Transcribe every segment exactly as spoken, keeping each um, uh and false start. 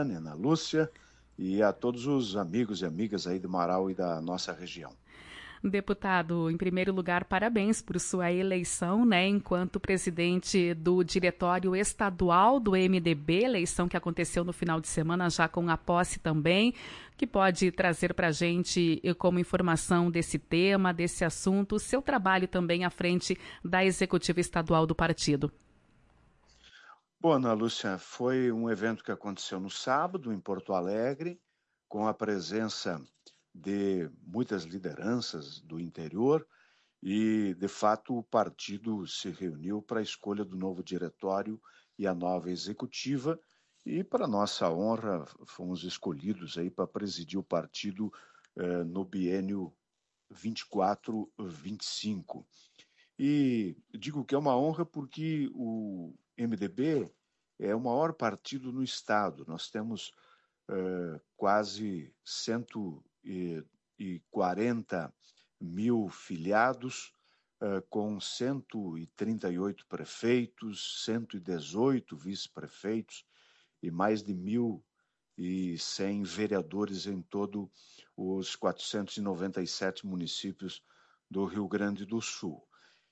Cristiane, Ana Lúcia e a todos os amigos e amigas aí do Marau e da nossa região. Deputado, em primeiro lugar, parabéns por sua eleição, né, enquanto presidente do Diretório Estadual do M D B, eleição que aconteceu no final de semana já com a posse também, que pode trazer para a gente como informação desse tema, desse assunto, o seu trabalho também à frente da Executiva Estadual do partido. Bom, Ana Lúcia, foi um evento que aconteceu no sábado em Porto Alegre, com a presença de muitas lideranças do interior e, de fato, o partido se reuniu para a escolha do novo diretório e a nova executiva e, para nossa honra, fomos escolhidos aí para presidir o partido eh, no biênio vinte e quatro vinte e cinco. E digo que é uma honra porque o M D B é o maior partido no estado. Nós temos uh, quase cento e quarenta mil filiados, uh, com cento e trinta e oito prefeitos, cento e dezoito vice-prefeitos e mais de mil e cem vereadores em todos os quatrocentos e noventa e sete municípios do Rio Grande do Sul.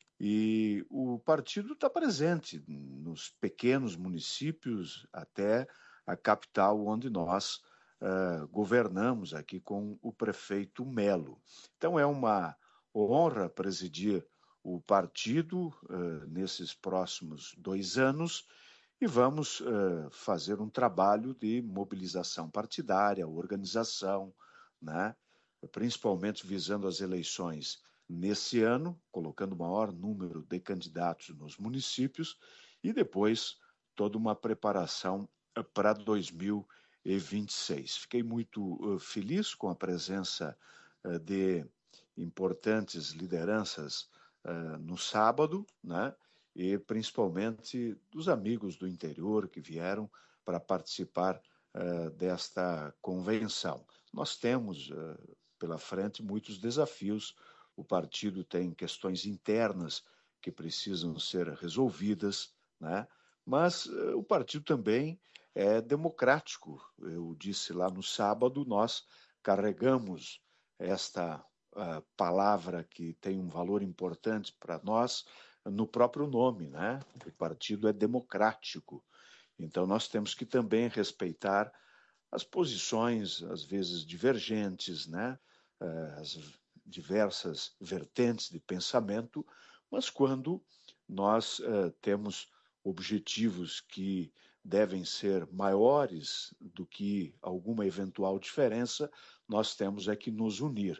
E o partido está presente nos pequenos municípios até a capital, onde nós uh, governamos aqui com o prefeito Melo. Então é uma honra presidir o partido uh, nesses próximos dois anos e vamos uh, fazer um trabalho de mobilização partidária, organização, né? Principalmente visando as eleições nesse ano, colocando o maior número de candidatos nos municípios e depois toda uma preparação para dois mil e vinte e seis. Fiquei muito uh, feliz com a presença uh, de importantes lideranças uh, no sábado, né? E principalmente dos amigos do interior que vieram para participar uh, desta convenção. Nós temos uh, pela frente muitos desafios. O partido tem questões internas que precisam ser resolvidas, né? Mas uh, o partido também é democrático. Eu disse lá no sábado, nós carregamos esta uh, palavra que tem um valor importante para nós no próprio nome, né? O partido é democrático. Então nós temos que também respeitar as posições, às vezes divergentes, né? Uh, as diversas vertentes de pensamento, mas quando nós uh, temos objetivos que devem ser maiores do que alguma eventual diferença, nós temos é que nos unir.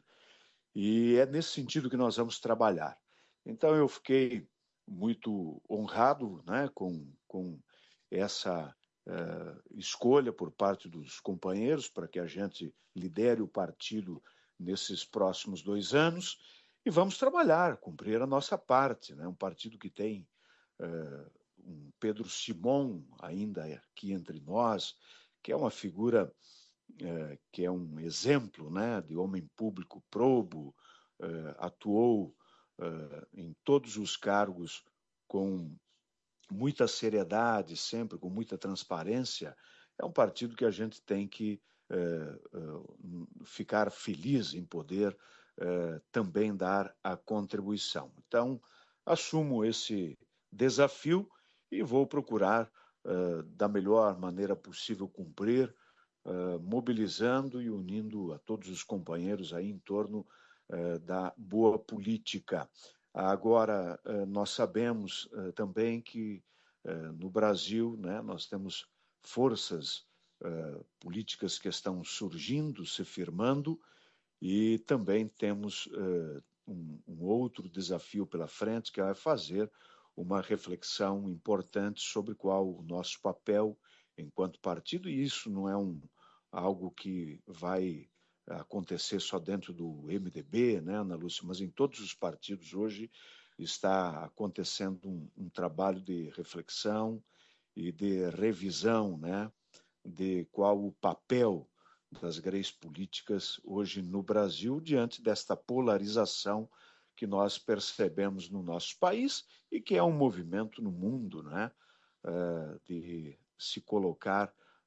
E é nesse sentido que nós vamos trabalhar. Então eu fiquei muito honrado, né, com, com essa uh, escolha por parte dos companheiros para que a gente lidere o partido nesses próximos dois anos e vamos trabalhar, cumprir a nossa parte, né? Um partido que tem uh, um Pedro Simon ainda aqui entre nós, que é uma figura uh, que é um exemplo, né, de homem público probo, uh, atuou uh, em todos os cargos com muita seriedade, sempre com muita transparência. É um partido que a gente tem que eh, eh, ficar feliz em poder eh, também dar a contribuição. Então, assumo esse desafio e vou procurar, eh, da melhor maneira possível, cumprir, eh, mobilizando e unindo a todos os companheiros aí em torno eh, da boa política. Agora, nós sabemos também que no Brasil, né, nós temos forças políticas que estão surgindo, se firmando, e também temos um, um outro desafio pela frente, que é fazer uma reflexão importante sobre qual o nosso papel enquanto partido, e isso não é um, algo que vai acontecer só dentro do M D B, né, Ana Lúcia, mas em todos os partidos hoje está acontecendo um, um trabalho de reflexão e de revisão, né, de qual o papel das grandes políticas hoje no Brasil diante desta polarização que nós percebemos no nosso país e que é um movimento no mundo, né, de se colocar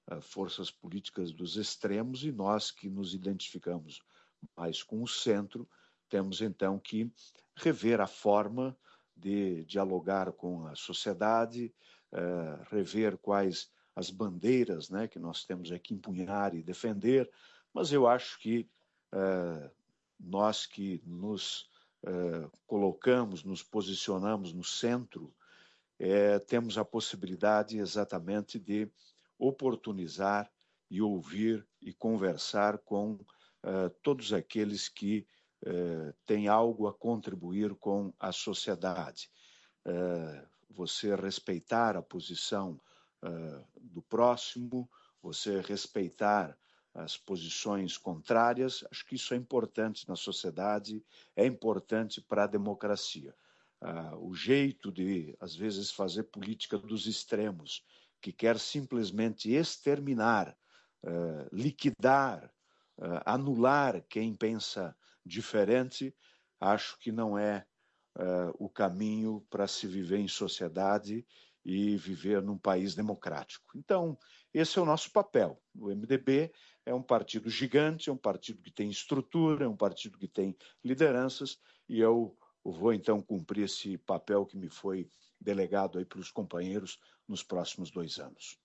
uh, forças políticas dos extremos, e nós que nos identificamos mais com o centro, temos então que rever a forma de dialogar com a sociedade, uh, rever quais as bandeiras, né, que nós temos aqui empunhar e defender, mas eu acho que uh, nós que nos uh, colocamos, nos posicionamos no centro, é, temos a possibilidade exatamente de oportunizar e ouvir e conversar com uh, todos aqueles que uh, têm algo a contribuir com a sociedade. Uh, você respeitar a posição uh, do próximo, você respeitar as posições contrárias, acho que isso é importante na sociedade, é importante para a democracia. Uh, o jeito de, às vezes, fazer política dos extremos, que quer simplesmente exterminar, uh, liquidar, uh, anular quem pensa diferente, acho que não é uh, o caminho para se viver em sociedade e viver num país democrático. Então, esse é o nosso papel. O M D B é um partido gigante, é um partido que tem estrutura, é um partido que tem lideranças, e eu vou então cumprir esse papel que me foi delegado aí pelos companheiros nos próximos dois anos.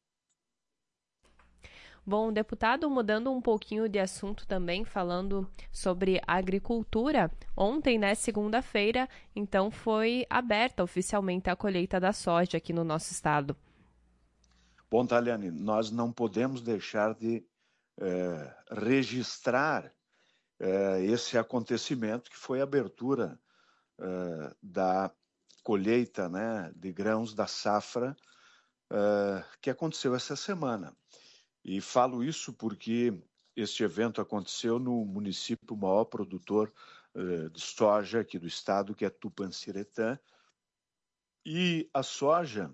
Bom, deputado, mudando um pouquinho de assunto também, falando sobre agricultura, ontem, né, segunda-feira, então foi aberta oficialmente a colheita da soja aqui no nosso estado. Bom, Taliane, nós não podemos deixar de eh, registrar eh, esse acontecimento que foi a abertura Uh, da colheita, né, de grãos da safra uh, que aconteceu essa semana. E falo isso porque este evento aconteceu no município maior produtor uh, de soja aqui do estado, que é Tupanciretã. E a soja,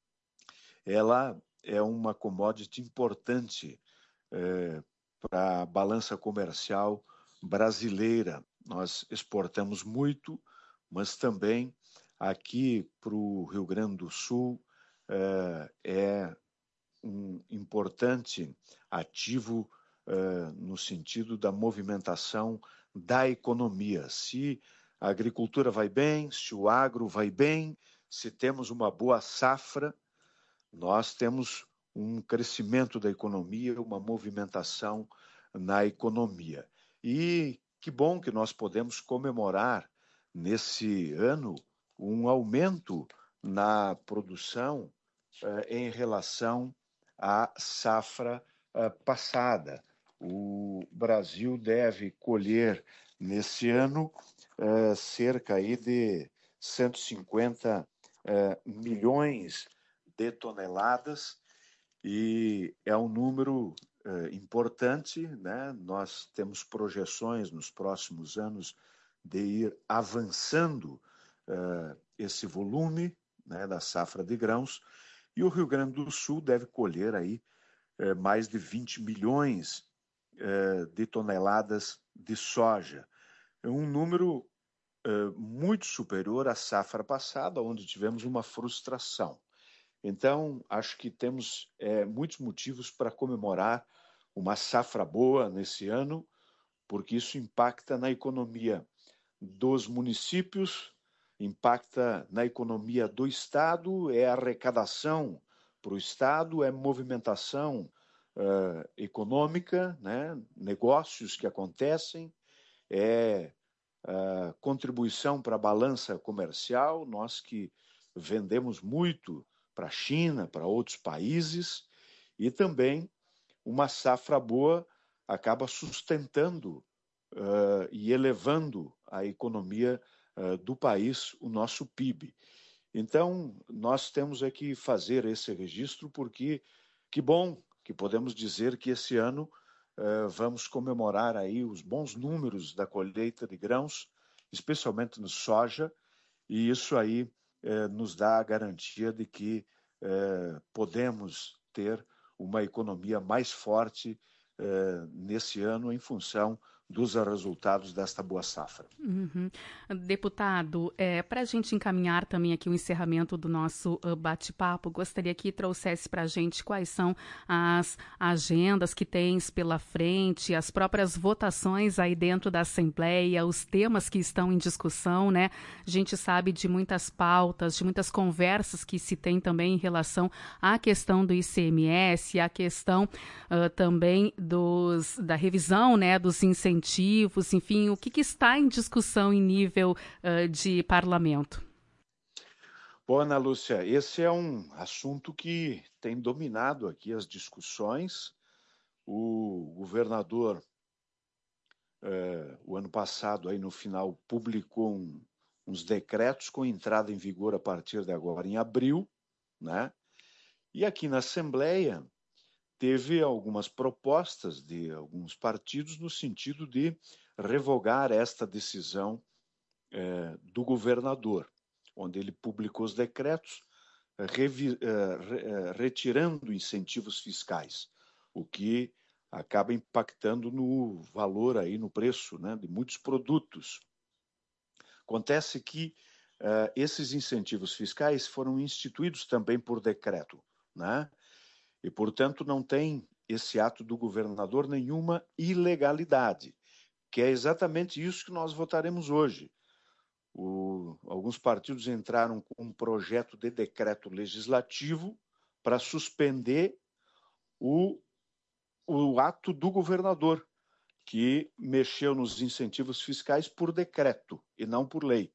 ela é uma commodity importante uh, para a balança comercial brasileira. Nós exportamos muito, mas também aqui para o Rio Grande do Sul é, é um importante ativo é, no sentido da movimentação da economia. Se a agricultura vai bem, se o agro vai bem, se temos uma boa safra, nós temos um crescimento da economia, uma movimentação na economia. E que bom que nós podemos comemorar nesse ano um aumento na produção eh, em relação à safra eh, passada. O Brasil deve colher nesse ano eh, cerca aí de cento e cinquenta eh, milhões de toneladas, e é um número eh, importante, né? Nós temos projeções nos próximos anos de ir avançando uh, esse volume, né, da safra de grãos, e o Rio Grande do Sul deve colher aí uh, mais de vinte milhões uh, de toneladas de soja. É um número uh, muito superior à safra passada, onde tivemos uma frustração. Então, acho que temos é, muitos motivos para comemorar uma safra boa nesse ano, porque isso impacta na economia dos municípios, impacta na economia do Estado, é arrecadação para o Estado, é movimentação uh, econômica, né? Negócios que acontecem, é uh, contribuição para a balança comercial, nós que vendemos muito para a China, para outros países, e também uma safra boa acaba sustentando uh, e elevando a economia uh, do país, o nosso P I B. Então, nós temos é que fazer esse registro, porque que bom que podemos dizer que esse ano uh, vamos comemorar aí os bons números da colheita de grãos, especialmente no soja, e isso aí uh, nos dá a garantia de que uh, podemos ter uma economia mais forte uh, nesse ano em função dos resultados desta boa safra. Uhum. Deputado, é, para a gente encaminhar também aqui o encerramento do nosso uh, bate-papo, gostaria que trouxesse para a gente quais são as agendas que tens pela frente, as próprias votações aí dentro da Assembleia, os temas que estão em discussão, né? A gente sabe de muitas pautas, de muitas conversas que se tem também em relação à questão do I C M S, à questão uh, também dos, da revisão, né, dos incentivos, enfim, o que, que está em discussão em nível uh, de parlamento? Bom, Ana Lúcia, esse é um assunto que tem dominado aqui as discussões. O governador, eh, o ano passado, aí no final, publicou um, uns decretos com entrada em vigor a partir de agora, em abril, né? E aqui na Assembleia teve algumas propostas de alguns partidos no sentido de revogar esta decisão eh, do governador, onde ele publicou os decretos revi, eh, re, retirando incentivos fiscais, o que acaba impactando no valor, aí, no preço, né, de muitos produtos. Acontece que eh, esses incentivos fiscais foram instituídos também por decreto, né? E, portanto, não tem esse ato do governador nenhuma ilegalidade, que é exatamente isso que nós votaremos hoje. O, alguns partidos entraram com um projeto de decreto legislativo para suspender o, o ato do governador, que mexeu nos incentivos fiscais por decreto e não por lei.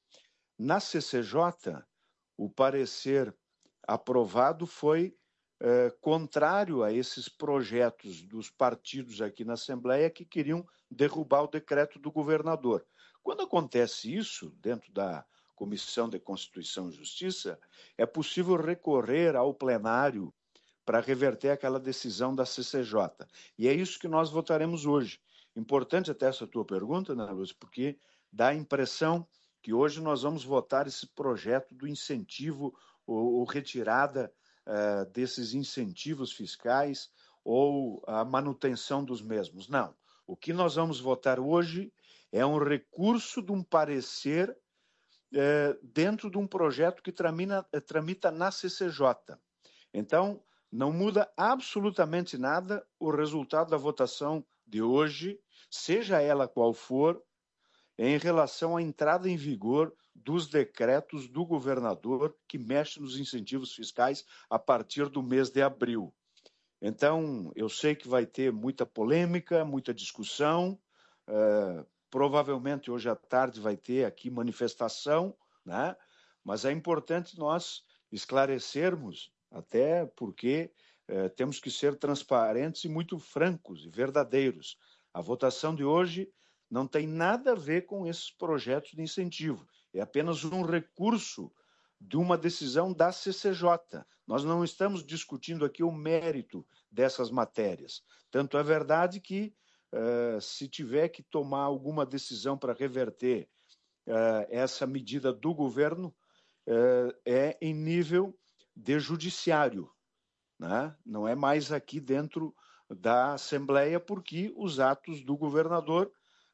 Na C C J, o parecer aprovado foi É, contrário a esses projetos dos partidos aqui na Assembleia que queriam derrubar o decreto do governador. Quando acontece isso, dentro da Comissão de Constituição e Justiça, é possível recorrer ao plenário para reverter aquela decisão da C C J. E é isso que nós votaremos hoje. Importante até essa tua pergunta, Ana Lúcia, porque dá a impressão que hoje nós vamos votar esse projeto do incentivo ou, ou retirada Uh, desses incentivos fiscais ou a manutenção dos mesmos. Não. O que nós vamos votar hoje é um recurso de um parecer uh, dentro de um projeto que tramina, uh, tramita na C C J. Então, não muda absolutamente nada o resultado da votação de hoje, seja ela qual for, em relação à entrada em vigor dos decretos do governador que mexe nos incentivos fiscais a partir do mês de abril. Então, eu sei que vai ter muita polêmica, muita discussão, uh, provavelmente hoje à tarde vai ter aqui manifestação, né? Mas é importante nós esclarecermos, até porque uh, temos que ser transparentes e muito francos e verdadeiros. A votação de hoje não tem nada a ver com esses projetos de incentivo. É apenas um recurso de uma decisão da C C J. Nós não estamos discutindo aqui o mérito dessas matérias. Tanto é verdade que, uh, se tiver que tomar alguma decisão para reverter uh, essa medida do governo, uh, é em nível de judiciário, né? Não é mais aqui dentro da Assembleia, porque os atos do governador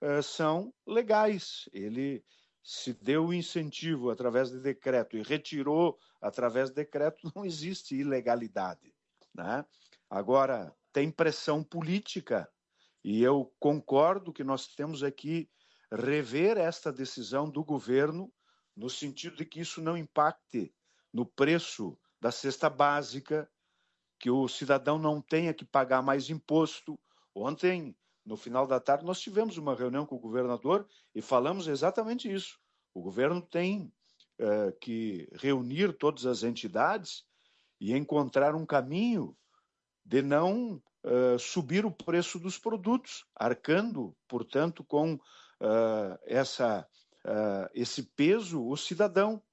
são legais. Ele se deu o incentivo através de decreto e retirou através de decreto, não existe ilegalidade, né? Agora, tem pressão política e eu concordo que nós temos aqui rever esta decisão do governo no sentido de que isso não impacte no preço da cesta básica, que o cidadão não tenha que pagar mais imposto. Ontem, no final da tarde, nós tivemos uma reunião com o governador e falamos exatamente isso. O governo tem uh, que reunir todas as entidades e encontrar um caminho de não uh, subir o preço dos produtos, arcando, portanto, com uh, essa, uh, esse peso o cidadão.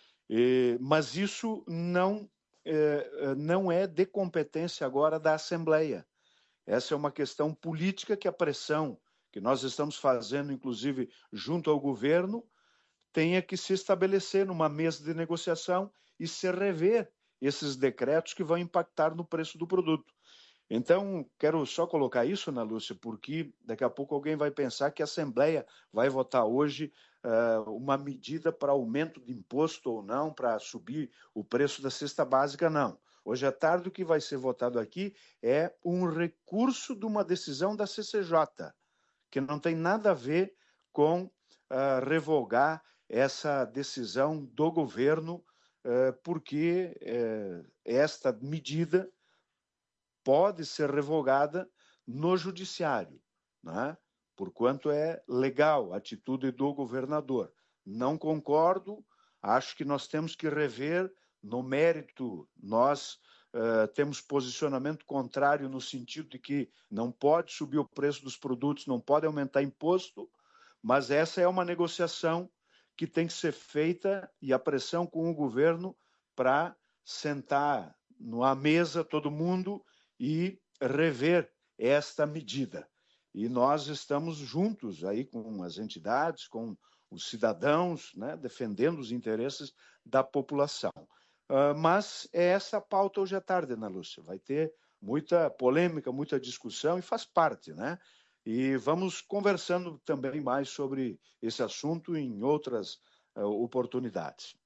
E, mas isso não, uh, não é de competência agora da Assembleia. Essa é uma questão política que a pressão que nós estamos fazendo, inclusive junto ao governo, tenha que se estabelecer numa mesa de negociação e se rever esses decretos que vão impactar no preço do produto. Então, quero só colocar isso, Ana Lúcia, porque daqui a pouco alguém vai pensar que a Assembleia vai votar hoje uh, uma medida para aumento de imposto ou não, para subir o preço da cesta básica, não. Hoje à tarde o que vai ser votado aqui é um recurso de uma decisão da C C J, que não tem nada a ver com uh, revogar essa decisão do governo, uh, porque uh, esta medida pode ser revogada no judiciário, né? Porquanto é legal a atitude do governador. Não concordo, acho que nós temos que rever no mérito. Nós uh, temos posicionamento contrário no sentido de que não pode subir o preço dos produtos, não pode aumentar imposto, mas essa é uma negociação que tem que ser feita e a pressão com o governo para sentar numa mesa todo mundo e rever esta medida. E nós estamos juntos aí com as entidades, com os cidadãos, né, defendendo os interesses da população. Uh, mas é essa a pauta hoje à tarde, Ana Lúcia. Vai ter muita polêmica, muita discussão e faz parte, né? E vamos conversando também mais sobre esse assunto em outras uh, oportunidades.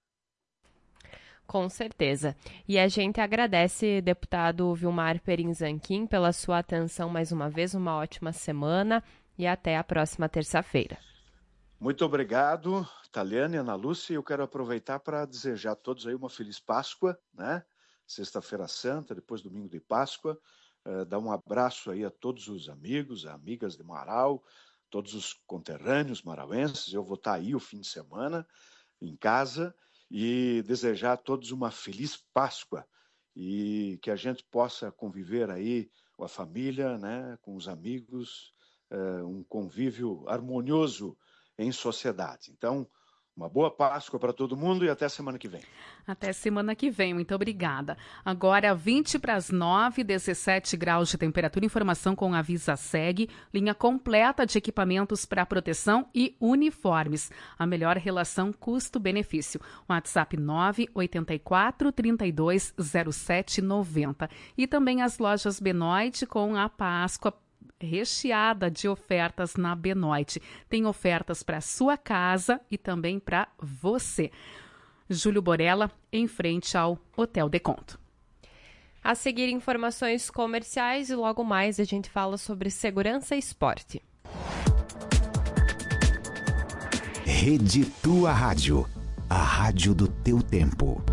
Com certeza. E a gente agradece, deputado Vilmar Perim Zanquim, pela sua atenção mais uma vez. Uma ótima semana e até a próxima terça-feira. Muito obrigado, Taliane, Ana Lúcia. Eu quero aproveitar para desejar a todos aí uma feliz Páscoa, né? Sexta-feira Santa, depois domingo de Páscoa. Uh, dar um abraço aí a todos os amigos, amigas de Marau, todos os conterrâneos marauenses. Eu vou estar aí o fim de semana em casa. E desejar a todos uma feliz Páscoa e que a gente possa conviver aí com a família, né, com os amigos, uh, um convívio harmonioso em sociedade. Então, uma boa Páscoa para todo mundo e até semana que vem. Até semana que vem, muito obrigada. Agora, vinte para as nove, dezessete graus de temperatura, informação com a VisaSeg, linha completa de equipamentos para proteção e uniformes. A melhor relação custo-benefício. WhatsApp nove oito quatro, três dois zero sete nove zero. E também as lojas Benoit com a Páscoa recheada de ofertas na Benoit. Tem ofertas para sua casa e também para você. Júlio Borella, em frente ao Hotel Deconto. A seguir, informações comerciais e logo mais a gente fala sobre segurança e esporte. Rede Tua Rádio, a rádio do teu tempo.